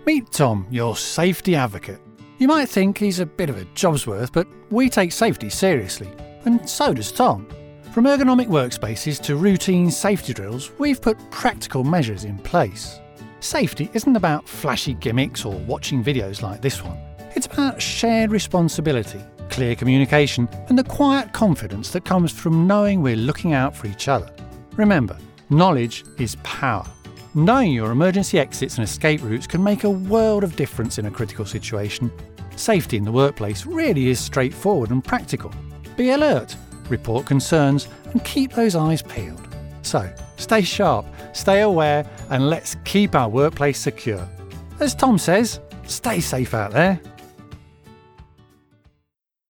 Meet Tom, your safety advocate. You might think he's a bit of a job's worth, but we take safety seriously, and so does Tom. From ergonomic workspaces to routine safety drills, we've put practical measures in place. Safety isn't about flashy gimmicks or watching videos like this one. It's about shared responsibility, clear communication, and the quiet confidence that comes from knowing we're looking out for each other. Remember, knowledge is power. Knowing your emergency exits and escape routes can make a world of difference in a critical situation. Safety in the workplace really is straightforward and practical. Be alert, report concerns, and keep those eyes peeled. So, stay sharp, stay aware, and let's keep our workplace secure. As Tom says, stay safe out there.